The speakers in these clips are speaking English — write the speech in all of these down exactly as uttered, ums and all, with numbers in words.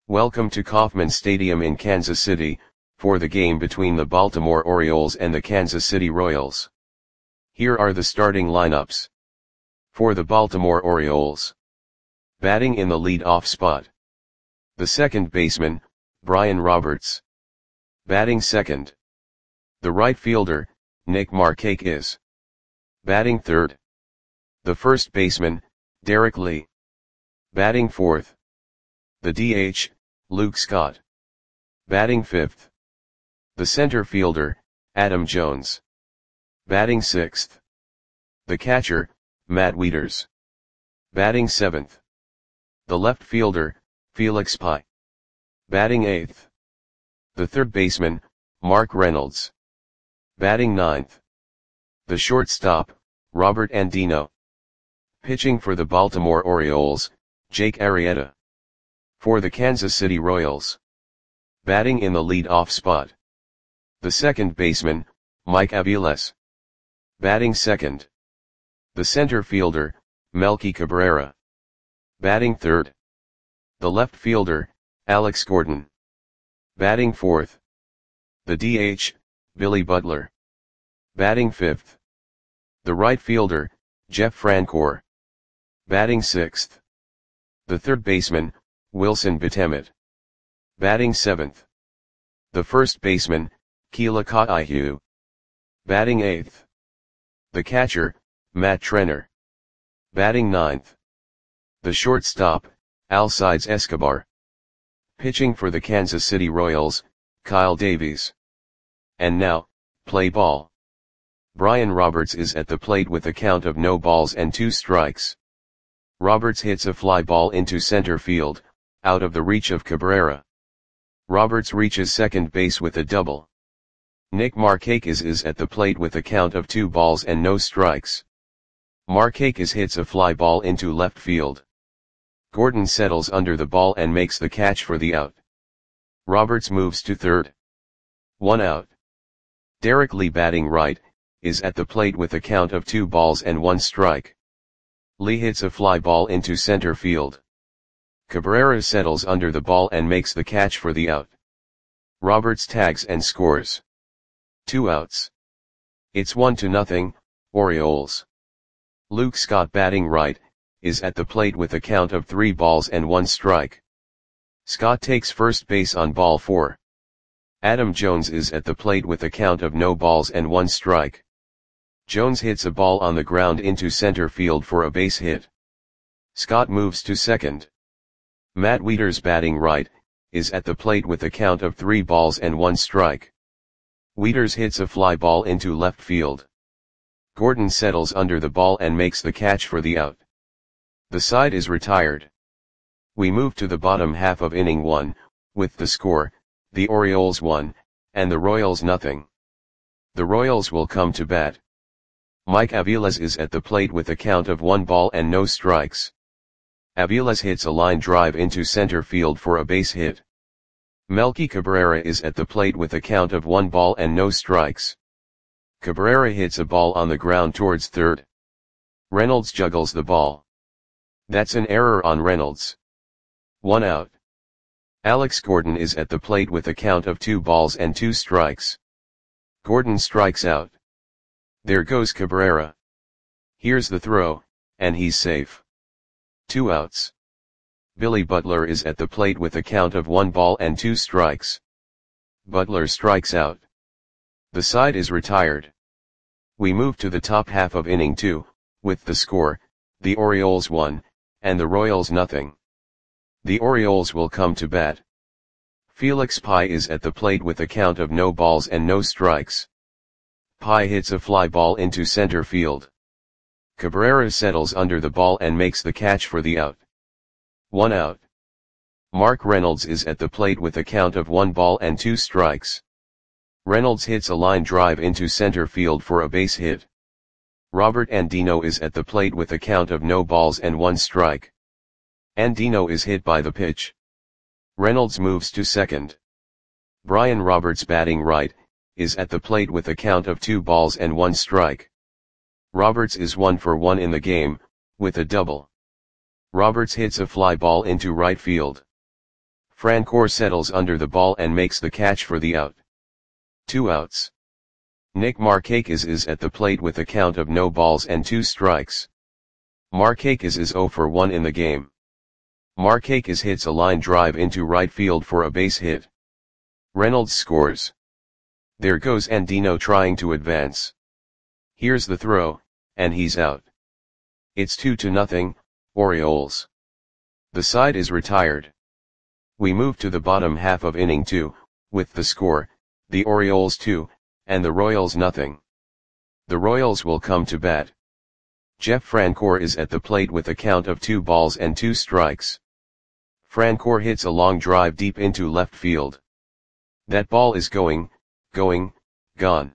Welcome to Kauffman Stadium in Kansas City, for the game between the Baltimore Orioles and the Kansas City Royals. Here are the starting lineups. For the Baltimore Orioles. Batting in the lead-off spot. The second baseman, Brian Roberts. Batting second. The right fielder, Nick Markakis. Batting third. The first baseman, Derek Lee. Batting fourth. The D H, Luke Scott. Batting fifth. The center fielder, Adam Jones. Batting sixth. The catcher, Matt Wieters. Batting seventh. The left fielder, Felix Pie. Batting eighth. The third baseman, Mark Reynolds. Batting ninth. The shortstop, Robert Andino. Pitching for the Baltimore Orioles, Jake Arrieta. For the Kansas City Royals. Batting in the lead-off spot. The second baseman, Mike Aviles. Batting second. The center fielder, Melky Cabrera. Batting third. The left fielder, Alex Gordon. Batting fourth. The D H, Billy Butler. Batting fifth. The right fielder, Jeff Francoeur. Batting sixth. The third baseman, Wilson Betemet. Batting seventh. The first baseman, Keila Kaihu. Batting eighth. The catcher, Matt Trenner. Batting ninth. The shortstop, Alcides Escobar. Pitching for the Kansas City Royals, Kyle Davies. And now, play ball. Brian Roberts is at the plate with a count of no balls and two strikes. Roberts hits a fly ball into center field, out of the reach of Cabrera. Roberts reaches second base with a double. Nick Markakis is at the plate with a count of two balls and no strikes. Markakis hits a fly ball into left field. Gordon settles under the ball and makes the catch for the out. Roberts moves to third. One out. Derek Lee, batting right, is at the plate with a count of two balls and one strike. Lee hits a fly ball into center field. Cabrera settles under the ball and makes the catch for the out. Roberts tags and scores. Two outs. It's one to nothing, Orioles. Luke Scott, batting right, is at the plate with a count of three balls and one strike. Scott takes first base on ball four. Adam Jones is at the plate with a count of no balls and one strike. Jones hits a ball on the ground into center field for a base hit. Scott moves to second. Matt Wieters, batting right, is at the plate with a count of three balls and one strike. Wieters hits a fly ball into left field. Gordon settles under the ball and makes the catch for the out. The side is retired. We move to the bottom half of inning one, with the score, the Orioles one, and the Royals nothing. The Royals will come to bat. Mike Aviles is at the plate with a count of one ball and no strikes. Aviles hits a line drive into center field for a base hit. Melky Cabrera is at the plate with a count of one ball and no strikes. Cabrera hits a ball on the ground towards third. Reynolds juggles the ball. That's an error on Reynolds. One out. Alex Gordon is at the plate with a count of two balls and two strikes. Gordon strikes out. There goes Cabrera. Here's the throw, and he's safe. Two outs. Billy Butler is at the plate with a count of one ball and two strikes. Butler strikes out. The side is retired. We move to the top half of inning two, with the score, the Orioles one, and the Royals nothing. The Orioles will come to bat. Felix Pie is at the plate with a count of no balls and no strikes. Pie hits a fly ball into center field. Cabrera settles under the ball and makes the catch for the out. One out. Mark Reynolds is at the plate with a count of one ball and two strikes. Reynolds hits a line drive into center field for a base hit. Robert Andino is at the plate with a count of no balls and one strike. Andino is hit by the pitch. Reynolds moves to second. Brian Roberts, batting right, is at the plate with a count of two balls and one strike. Roberts is one for one in the game, with a double. Roberts hits a fly ball into right field. Francoeur settles under the ball and makes the catch for the out. Two outs. Nick Markakis is at the plate with a count of no balls and two strikes. Markakis is zero for one in the game. Markakis hits a line drive into right field for a base hit. Reynolds scores. There goes Andino trying to advance. Here's the throw, and he's out. It's two to nothing, Orioles. The side is retired. We move to the bottom half of inning two, with the score, the Orioles two, and the Royals nothing. The Royals will come to bat. Jeff Francoeur is at the plate with a count of two balls and two strikes. Francoeur hits a long drive deep into left field. That ball is going, going, gone.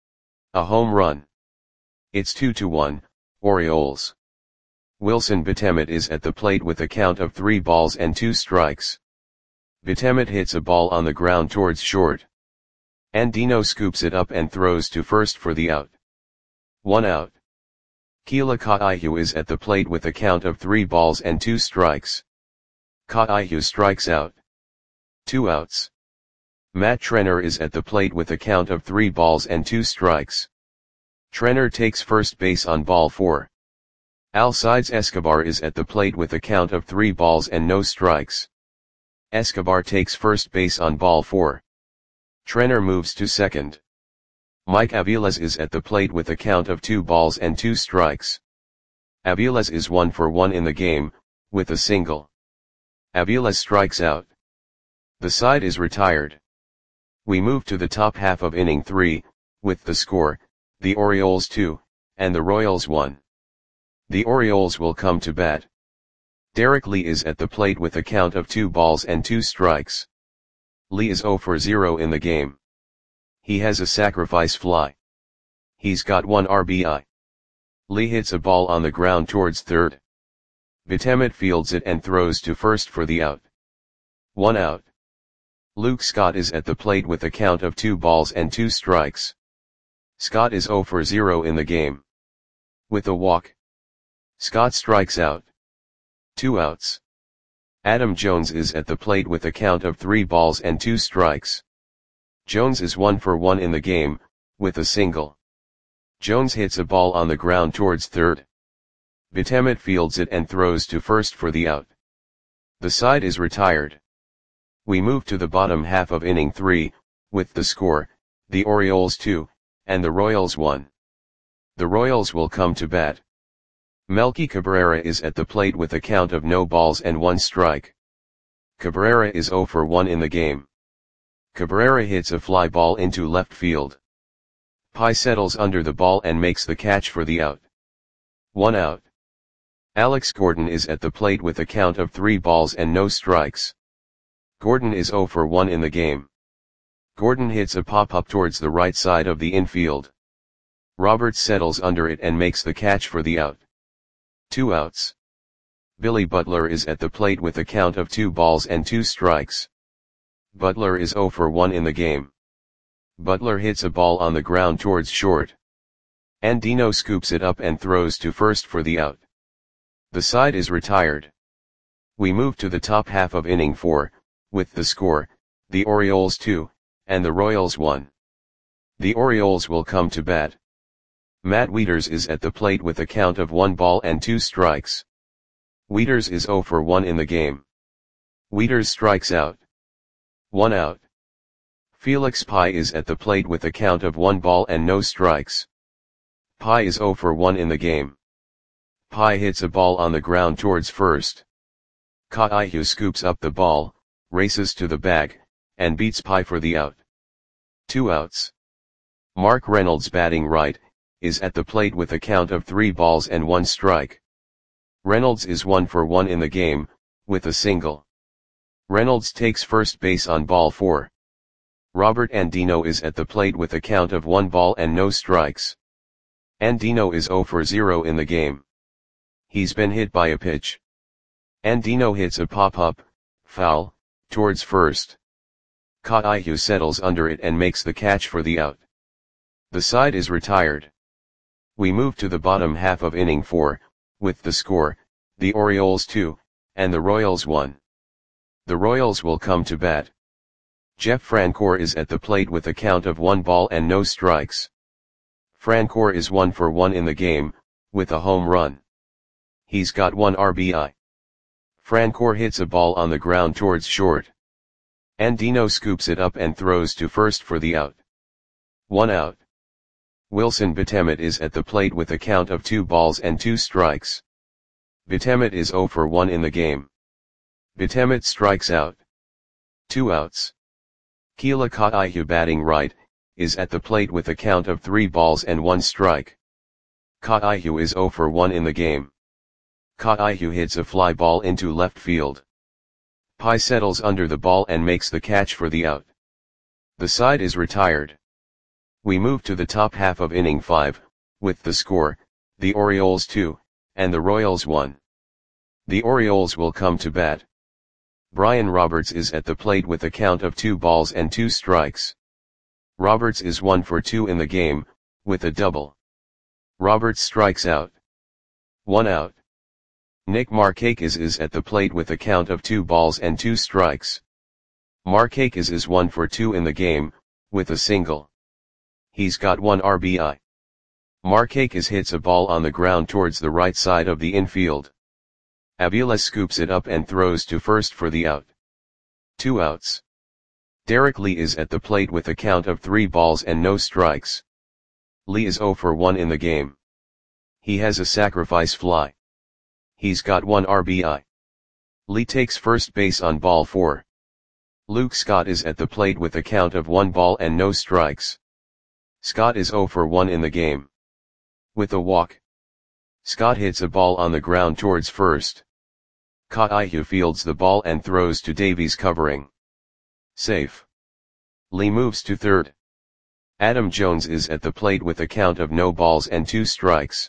A home run. It's two to one, Orioles. Wilson Betemet is at the plate with a count of three balls and two strikes. Betemet hits a ball on the ground towards short. Andino scoops it up and throws to first for the out. One out. Keila Kaihu is at the plate with a count of three balls and two strikes. Kaihu strikes out. Two outs. Matt Trenner is at the plate with a count of three balls and two strikes. Trenner takes first base on ball four. Alcides Escobar is at the plate with a count of three balls and no strikes. Escobar takes first base on ball four. Trenner moves to second. Mike Aviles is at the plate with a count of two balls and two strikes. Aviles is one for one in the game, with a single. Aviles strikes out. The side is retired. We move to the top half of inning three, with the score, the Orioles two, and the Royals one. The Orioles will come to bat. Derek Lee is at the plate with a count of two balls and two strikes. Lee is zero for zero in the game. He has a sacrifice fly. He's got one R B I. Lee hits a ball on the ground towards third. Betemet fields it and throws to first for the out. One out. Luke Scott is at the plate with a count of two balls and two strikes. Scott is zero for zero in the game. With a walk. Scott strikes out. Two outs. Adam Jones is at the plate with a count of three balls and two strikes. Jones is one for one in the game, with a single. Jones hits a ball on the ground towards third. Betemet fields it and throws to first for the out. The side is retired. We move to the bottom half of inning three, with the score, the Orioles two, and the Royals one. The Royals will come to bat. Melky Cabrera is at the plate with a count of no balls and one strike. Cabrera is zero for one in the game. Cabrera hits a fly ball into left field. Pai settles under the ball and makes the catch for the out. One out. Alex Gordon is at the plate with a count of three balls and no strikes. Gordon is zero for one in the game. Gordon hits a pop-up towards the right side of the infield. Roberts settles under it and makes the catch for the out. Two outs. Billy Butler is at the plate with a count of two balls and two strikes. Butler is zero for one in the game. Butler hits a ball on the ground towards short. Andino scoops it up and throws to first for the out. The side is retired. We move to the top half of inning four, with the score, the Orioles two, and the Royals one. The Orioles will come to bat. Matt Wieters is at the plate with a count of one ball and two strikes. Wieters is zero for one in the game. Wieters strikes out. One out. Felix Pai is at the plate with a count of one ball and no strikes. Pai is zero for one in the game. Pai hits a ball on the ground towards first. Kaihu scoops up the ball, races to the bag, and beats Pai for the out. Two outs. Mark Reynolds, batting right, is at the plate with a count of three balls and one strike. Reynolds is one for one in the game, with a single. Reynolds takes first base on ball four. Robert Andino is at the plate with a count of one ball and no strikes. Andino is zero for zero in the game. He's been hit by a pitch. Andino hits a pop-up, foul, towards first. Kaihu settles under it and makes the catch for the out. The side is retired. We move to the bottom half of inning four, with the score, the Orioles two, and the Royals one. The Royals will come to bat. Jeff Francoeur is at the plate with a count of one ball and no strikes. Francoeur is one for one in the game, with a home run. He's got one R B I. Francoeur hits a ball on the ground towards short. Andino scoops it up and throws to first for the out. One out. Wilson Betemet is at the plate with a count of two balls and two strikes. Betemet is zero for one in the game. Betemet strikes out. Two outs. Keila Kaihu, batting right, is at the plate with a count of three balls and one strike. Kaihu is zero for one in the game. Kaihu hits a fly ball into left field. Pai settles under the ball and makes the catch for the out. The side is retired. We move to the top half of inning five, with the score, the Orioles two, and the Royals one. The Orioles will come to bat. Brian Roberts is at the plate with a count of two balls and two strikes. Roberts is one for two in the game, with a double. Roberts strikes out. One out. Nick Markakis is at the plate with a count of two balls and two strikes. Markakis is one for two in the game, with a single. He's got one R B I. Markakis hits a ball on the ground towards the right side of the infield. Aviles scoops it up and throws to first for the out. Two outs. Derek Lee is at the plate with a count of three balls and no strikes. Lee is zero for one in the game. He has a sacrifice fly. He's got one R B I. Lee takes first base on ball four. Luke Scott is at the plate with a count of one ball and no strikes. Scott is zero for one in the game. With a walk. Scott hits a ball on the ground towards first. Kaihu fields the ball and throws to Davies covering. Safe. Lee moves to third. Adam Jones is at the plate with a count of no balls and two strikes.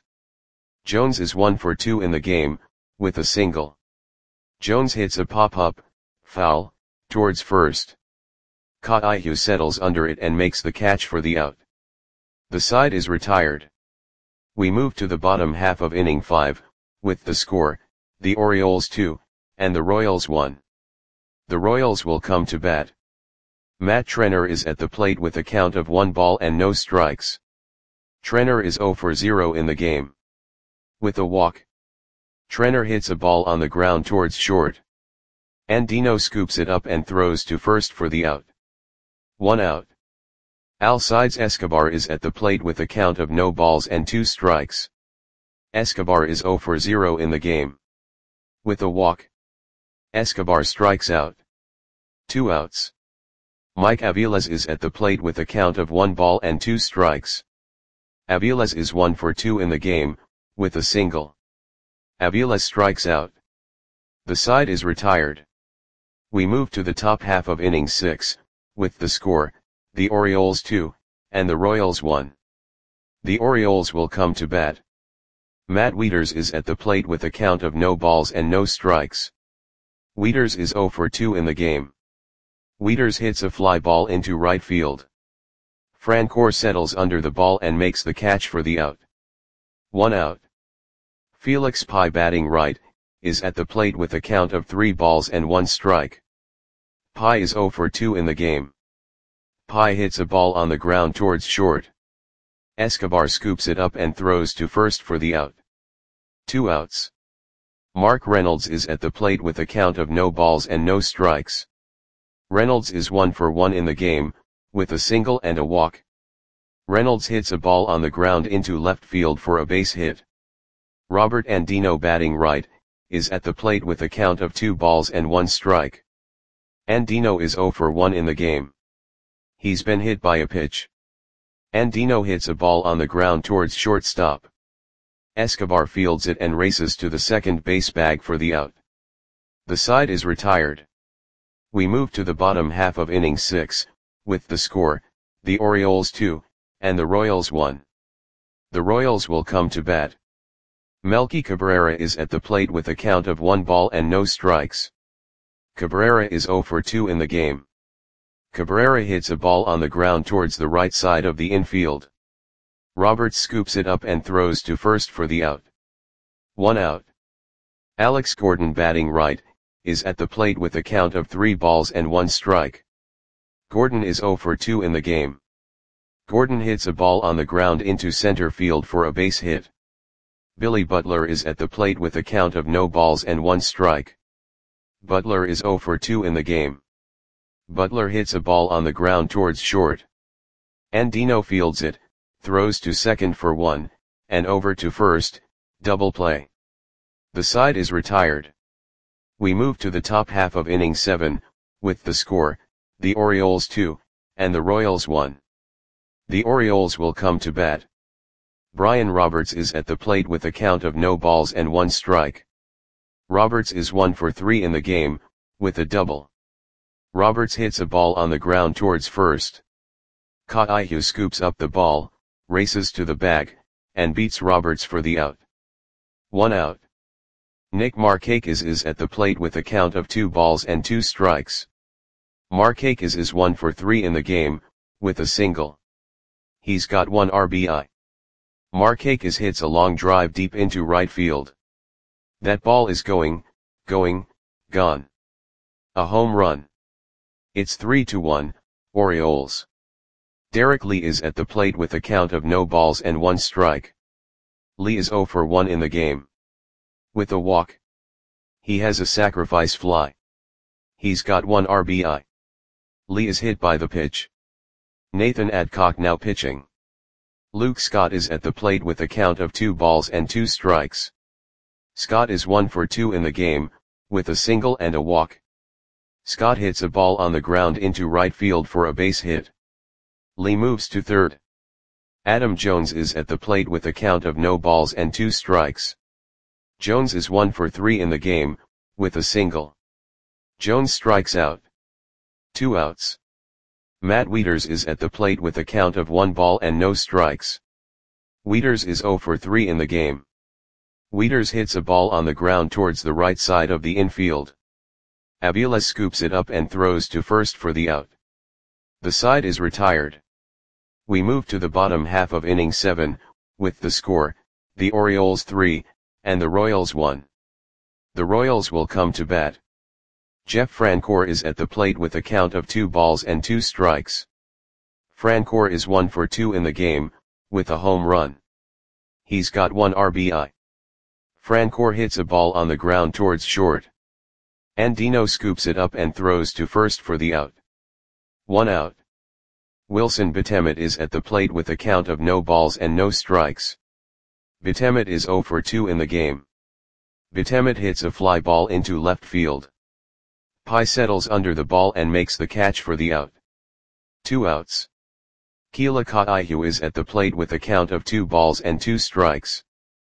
Jones is one for two in the game, with a single. Jones hits a pop-up, foul, towards first. Kaihu settles under it and makes the catch for the out. The side is retired. We move to the bottom half of inning five, with the score, the Orioles two, and the Royals one. The Royals will come to bat. Matt Trenner is at the plate with a count of one ball and no strikes. Trenner is zero for zero in the game. With a walk. Trenner hits a ball on the ground towards short. Andino scoops it up and throws to first for the out. One out. Alcides Escobar is at the plate with a count of no balls and two strikes. Escobar is zero for zero in the game. With a walk. Escobar strikes out. Two outs. Mike Aviles is at the plate with a count of one ball and two strikes. Aviles is one for two in the game, with a single. Aviles strikes out. The side is retired. We move to the top half of inning six, with the score, the Orioles two, and the Royals one. The Orioles will come to bat. Matt Wieters is at the plate with a count of no balls and no strikes. Wieters is zero for two in the game. Wieters hits a fly ball into right field. Francoeur settles under the ball and makes the catch for the out. One out. Felix Pai, batting right, is at the plate with a count of three balls and one strike. Pai is zero for two in the game. Pai hits a ball on the ground towards short. Escobar scoops it up and throws to first for the out. Two outs. Mark Reynolds is at the plate with a count of no balls and no strikes. Reynolds is one for one in the game, with a single and a walk. Reynolds hits a ball on the ground into left field for a base hit. Robert Andino, batting right, is at the plate with a count of two balls and one strike. Andino is zero for one in the game. He's been hit by a pitch. Andino hits a ball on the ground towards shortstop. Escobar fields it and races to the second base bag for the out. The side is retired. We move to the bottom half of inning six, with the score, the Orioles two, and the Royals one. The Royals will come to bat. Melky Cabrera is at the plate with a count of one ball and no strikes. Cabrera is zero for two in the game. Cabrera hits a ball on the ground towards the right side of the infield. Roberts scoops it up and throws to first for the out. One out. Alex Gordon, batting right, is at the plate with a count of three balls and one strike. Gordon is zero for two in the game. Gordon hits a ball on the ground into center field for a base hit. Billy Butler is at the plate with a count of no balls and one strike. Butler is zero for two in the game. Butler hits a ball on the ground towards short. Andino fields it, throws to second for one, and over to first, double play. The side is retired. We move to the top half of inning seven, with the score, the Orioles two, and the Royals one. The Orioles will come to bat. Brian Roberts is at the plate with a count of no balls and one strike. Roberts is one for three in the game, with a double. Roberts hits a ball on the ground towards first. Kaihu scoops up the ball, races to the bag, and beats Roberts for the out. One out. Nick Markakis is at the plate with a count of two balls and two strikes. Markakis is one for three in the game, with a single. He's got one R B I. Markakis hits a long drive deep into right field. That ball is going, going, gone. A home run. It's three to one, Orioles. Derek Lee is at the plate with a count of no balls and one strike. Lee is zero for one in the game. With a walk. He has a sacrifice fly. He's got one R B I. Lee is hit by the pitch. Nathan Adcock now pitching. Luke Scott is at the plate with a count of two balls and two strikes. Scott is one for two in the game, with a single and a walk. Scott hits a ball on the ground into right field for a base hit. Lee moves to third. Adam Jones is at the plate with a count of no balls and two strikes. Jones is one for three in the game, with a single. Jones strikes out. Two outs. Matt Wieters is at the plate with a count of one ball and no strikes. Wieters is zero for three in the game. Wieters hits a ball on the ground towards the right side of the infield. Avila scoops it up and throws to first for the out. The side is retired. We move to the bottom half of inning seven, with the score, the Orioles three, and the Royals one. The Royals will come to bat. Jeff Francoeur is at the plate with a count of two balls and two strikes. Francoeur is one for two in the game, with a home run. He's got one R B I. Francoeur hits a ball on the ground towards short. Andino scoops it up and throws to first for the out. One out. Wilson Betemet is at the plate with a count of no balls and no strikes. Betemet is zero for two in the game. Betemet hits a fly ball into left field. Pai settles under the ball and makes the catch for the out. Two outs. Keila Kaihu is at the plate with a count of two balls and two strikes.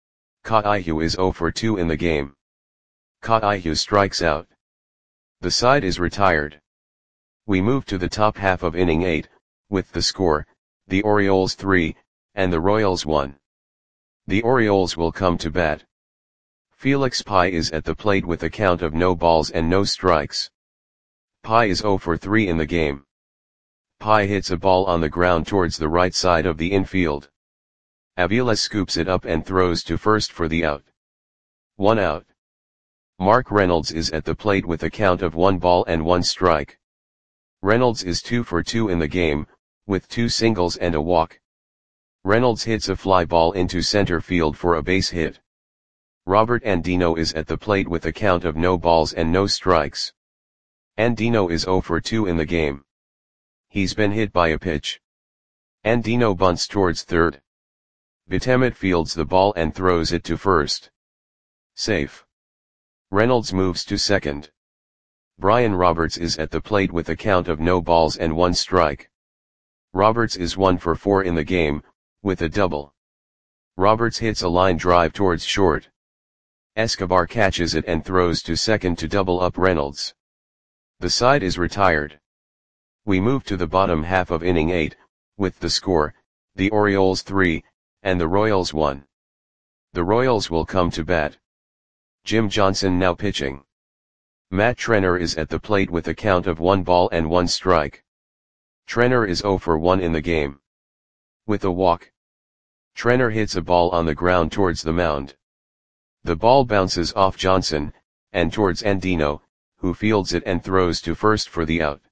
Kaihu is zero for two in the game. Kaihu strikes out. The side is retired. We move to the top half of inning eight, with the score, the Orioles three, and the Royals one. The Orioles will come to bat. Felix Pai is at the plate with a count of no balls and no strikes. Pai is zero for three in the game. Pai hits a ball on the ground towards the right side of the infield. Avila scoops it up and throws to first for the out. One out. Mark Reynolds is at the plate with a count of one ball and one strike. Reynolds is two for two in the game, with two singles and a walk. Reynolds hits a fly ball into center field for a base hit. Robert Andino is at the plate with a count of no balls and no strikes. Andino is zero for two in the game. He's been hit by a pitch. Andino bunts towards third. Betemet fields the ball and throws it to first. Safe. Reynolds moves to second. Brian Roberts is at the plate with a count of no balls and one strike. Roberts is one for four in the game, with a double. Roberts hits a line drive towards short. Escobar catches it and throws to second to double up Reynolds. The side is retired. We move to the bottom half of inning eight, with the score, the Orioles three, and the Royals one. The Royals will come to bat. Jim Johnson now pitching. Matt Trenner is at the plate with a count of one ball and one strike. Trenner is zero for one in the game. With a walk. Trenner hits a ball on the ground towards the mound. The ball bounces off Johnson, and towards Andino, who fields it and throws to first for the out.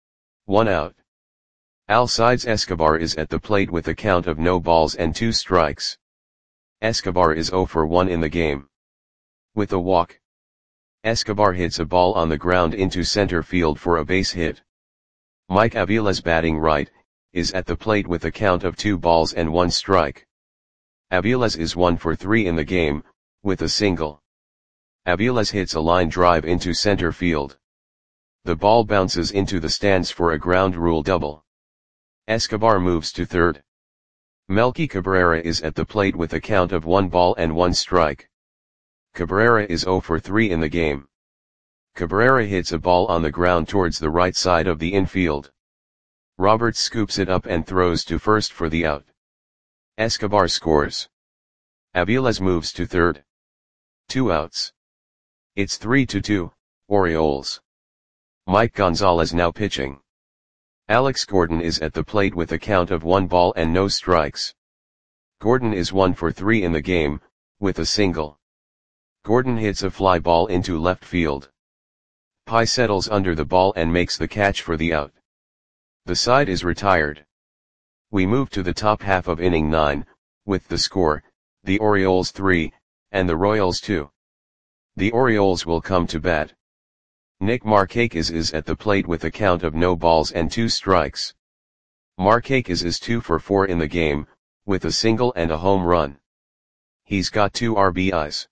One out. Alcides Escobar is at the plate with a count of no balls and two strikes. Escobar is zero for one in the game. With a walk, Escobar hits a ball on the ground into center field for a base hit. Mike Aviles, batting right, is at the plate with a count of two balls and one strike. Aviles is one for three in the game, with a single. Aviles hits a line drive into center field. The ball bounces into the stands for a ground rule double. Escobar moves to third. Melky Cabrera is at the plate with a count of one ball and one strike. Cabrera is zero for three in the game. Cabrera hits a ball on the ground towards the right side of the infield. Roberts scoops it up and throws to first for the out. Escobar scores. Aviles moves to third. Two outs. It's three to two, Orioles. Mike Gonzalez now pitching. Alex Gordon is at the plate with a count of one ball and no strikes. Gordon is one for three in the game, with a single. Gordon hits a fly ball into left field. Pye settles under the ball and makes the catch for the out. The side is retired. We move to the top half of inning nine, with the score, the Orioles three, and the Royals two. The Orioles will come to bat. Nick Markakis is at the plate with a count of no balls and two strikes. Markakis is two for four in the game, with a single and a home run. He's got two R B Is.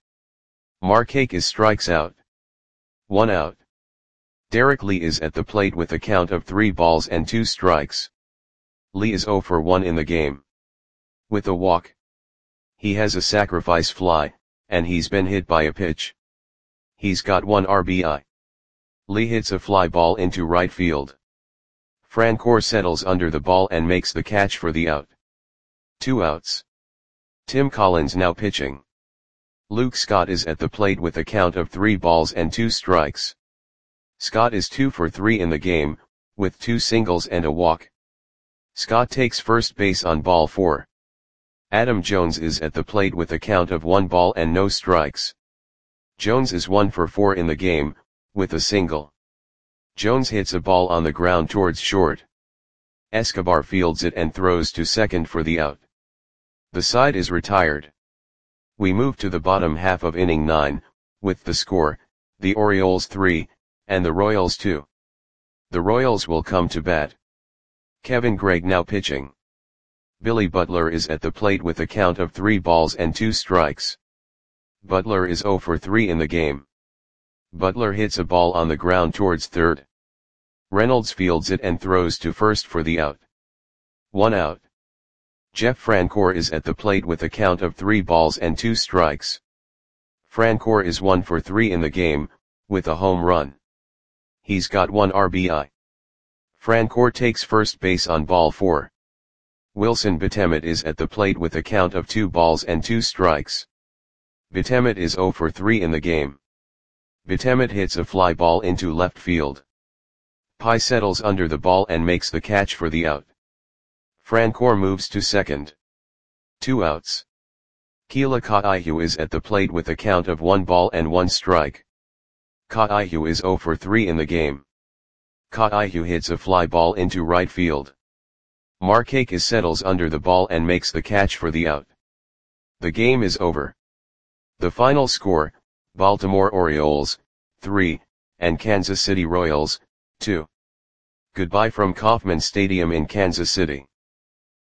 Markakis strikes out. One out. Derek Lee is at the plate with a count of three balls and two strikes. Lee is zero for one in the game. With a walk. He has a sacrifice fly, and he's been hit by a pitch. He's got one R B I. Lee hits a fly ball into right field. Francoeur settles under the ball and makes the catch for the out. Two outs. Tim Collins now pitching. Luke Scott is at the plate with a count of three balls and two strikes. Scott is two for three in the game, with two singles and a walk. Scott takes first base on ball four. Adam Jones is at the plate with a count of one ball and no strikes. Jones is one for four in the game, with a single. Jones hits a ball on the ground towards short. Escobar fields it and throws to second for the out. The side is retired. We move to the bottom half of inning nine, with the score, the Orioles three, and the Royals two. The Royals will come to bat. Kevin Gregg now pitching. Billy Butler is at the plate with a count of three balls and two strikes. Butler is zero for three in the game. Butler hits a ball on the ground towards third. Reynolds fields it and throws to first for the out. One out. Jeff Francoeur is at the plate with a count of three balls and two strikes. Francoeur is one for three in the game, with a home run. He's got one R B I. Francoeur takes first base on ball four. Wilson Betemet is at the plate with a count of two balls and two strikes. Betemet is zero for three in the game. Betemet hits a fly ball into left field. Pye settles under the ball and makes the catch for the out. Francoeur moves to second. Two outs. Keila Kaihu is at the plate with a count of one ball and one strike. Kaihu is zero for three in the game. Kaihu hits a fly ball into right field. Markakis settles under the ball and makes the catch for the out. The game is over. The final score, Baltimore Orioles, three, and Kansas City Royals, two. Goodbye from Kauffman Stadium in Kansas City.